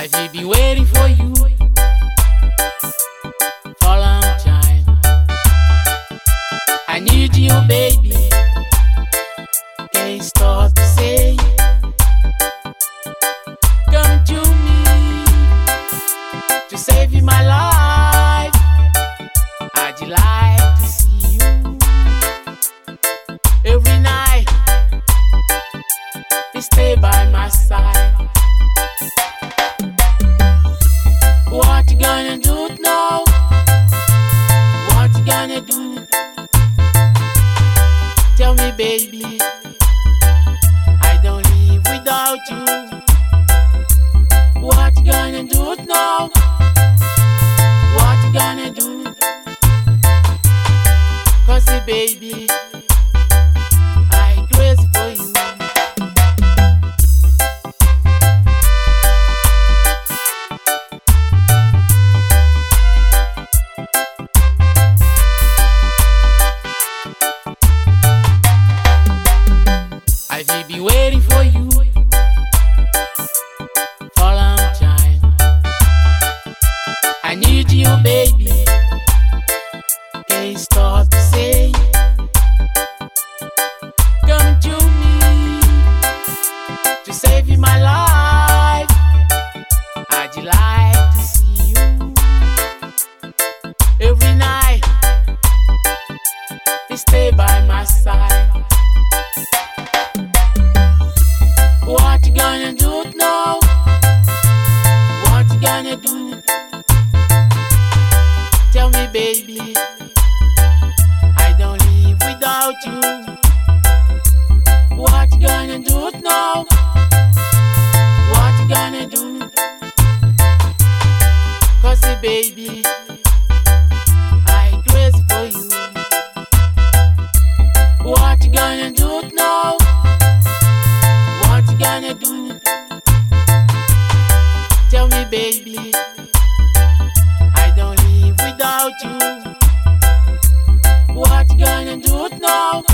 I've been waiting for you for a long time. I need you, baby. Can't stop to say, come to me to save you my life. I'd like to see you every night. You stay by my side. What you gonna do now? What you gonna do? Tell me, baby. I don't live without you. What you gonna do now? What you gonna do? 'Cause baby, I'm crazy for you. I've been waiting for you for a long time. I need you, baby. Can't stop to say, come to me to save you my life. I'd like to see you every night. You stay by my side. What you gonna do now? What you gonna do? Tell me, baby. I don't live without you. What you gonna do now? What you gonna do? 'Cause baby, I'm crazy for you. What you gonna do now? What you gonna do? Tell me, baby. I don't live without you. What you gonna do now?